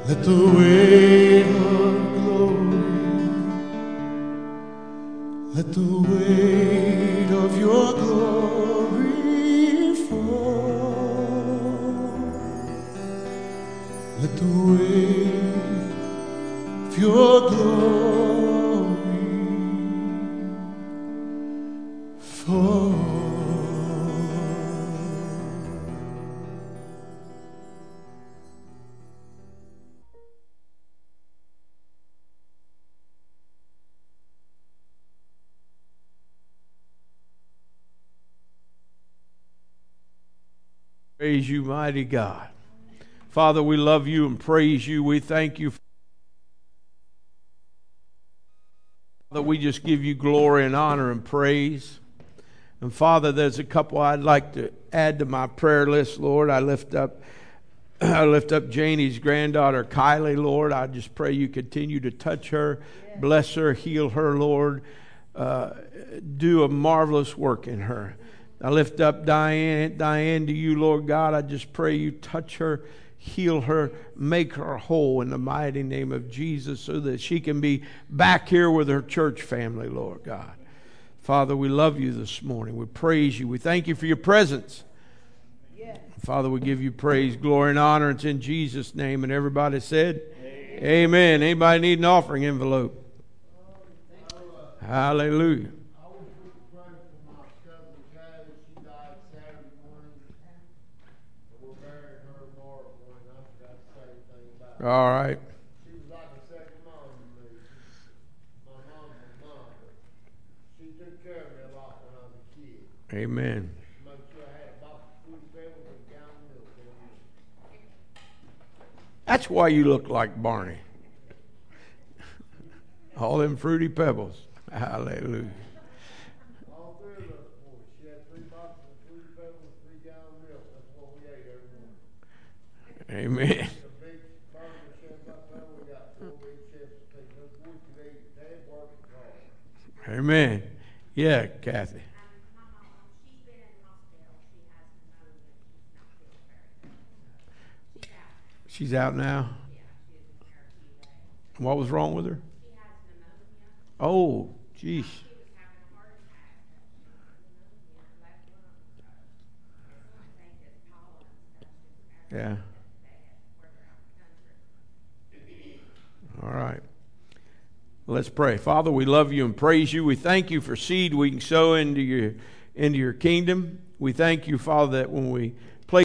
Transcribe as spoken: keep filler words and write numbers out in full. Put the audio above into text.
Let the weight of glory, let the weight of your glory fall. Let the weight of your glory fall. Praise you, mighty God. Father, we love you and praise you. We thank you. Father, we just give you glory and honor and praise. And Father, there's a couple I'd like to add to my prayer list, Lord. I lift up I lift up Janie's granddaughter, Kylie, Lord. I just pray you continue to touch her, bless her, heal her, Lord. Uh, do a marvelous work in her. I lift up Diane, Diane to you, Lord God. I just pray you touch her, heal her, make her whole in the mighty name of Jesus so that she can be back here with her church family, Lord God. Father, we love you this morning. We praise you. We thank you for your presence. Father, we give you praise, glory, and honor. It's in Jesus' name. And everybody said, Amen. Amen. Anybody need an offering envelope? Hallelujah. All right. She was like a second mom to me. My mom was my mom. She took care of me a lot when I was a kid. Amen. Made sure I had a box of Fruity Pebbles and a gallon of milk every week. That's why you look like Barney. All them Fruity Pebbles. Hallelujah. All three of us boys. She had three boxes of Fruity Pebbles and three gallon of milk. That's what we ate every morning. Amen. Amen. Yeah, Kathy. She's been in the hospital. She has pneumonia. She's not feeling very good. She's out now? Yeah, she is in therapy today. What was wrong with her? She has pneumonia. Oh, geez. She was having a heart attack. Pneumonia in her left lung. It's one thing that's pollen and stuff. Yeah. All right. Let's pray. Father, we love you and praise you. We thank you for seed we can sow into your into your kingdom. We thank you, Father, that when we